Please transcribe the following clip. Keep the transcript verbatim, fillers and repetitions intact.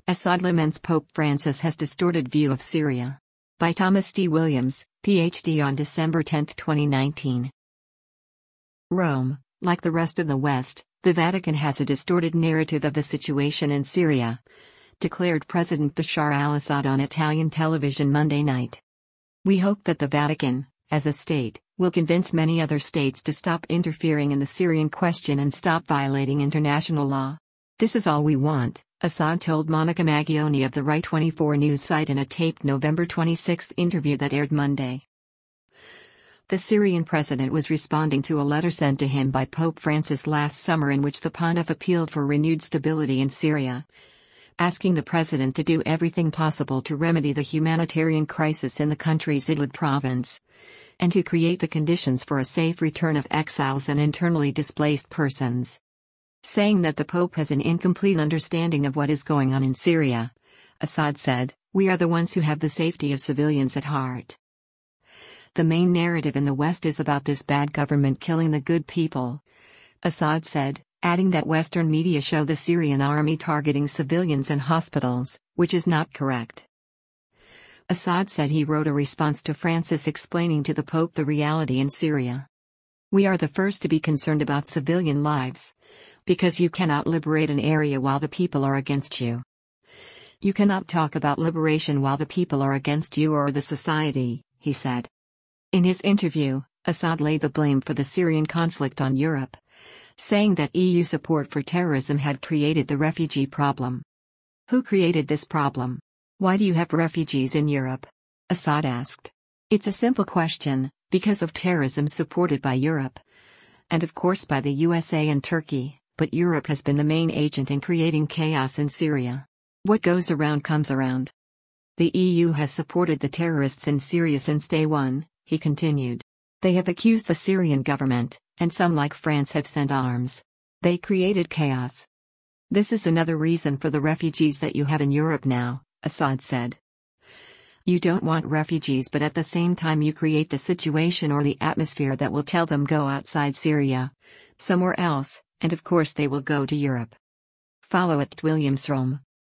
Assad laments Pope Francis has distorted view of Syria. By Thomas D. Williams, P H D on December tenth twenty nineteen. Rome, like the rest of the West, the Vatican has a distorted narrative of the situation in Syria, declared President Bashar al-Assad on Italian television Monday night. We hope that the Vatican, as a state, will convince many other states to stop interfering in the Syrian question and stop violating international law. This is all we want, Assad told Monica Maggioni of the Right twenty-four news site in a taped November twenty-sixth interview that aired Monday. The Syrian president was responding to a letter sent to him by Pope Francis last summer in which the pontiff appealed for renewed stability in Syria, asking the president to do everything possible to remedy the humanitarian crisis in the country's Idlib province, and to create the conditions for a safe return of exiles and internally displaced persons. Saying that the Pope has an incomplete understanding of what is going on in Syria, Assad said, "We are the ones who have the safety of civilians at heart. The main narrative in the West is about this bad government killing the good people," Assad said, adding that Western media show the Syrian army targeting civilians and hospitals, which is not correct. Assad said he wrote a response to Francis explaining to the Pope the reality in Syria. "We are the first to be concerned about civilian lives, because you cannot liberate an area while the people are against you. You cannot talk about liberation while the people are against you or the society," he said. In his interview, Assad laid the blame for the Syrian conflict on Europe, saying that E U support for terrorism had created the refugee problem. "Who created this problem? Why do you have refugees in Europe?" Assad asked. "It's a simple question, because of terrorism supported by Europe. And of course by the U S A and Turkey, but Europe has been the main agent in creating chaos in Syria. What goes around comes around. The E U has supported the terrorists in Syria since day one," he continued. "They have accused the Syrian government, and some like France have sent arms. They created chaos. This is another reason for the refugees that you have in Europe now," Assad said. "You don't want refugees, but at the same time you create the situation or the atmosphere that will tell them go outside Syria, somewhere else, and of course they will go to Europe." Follow at Williams Rome.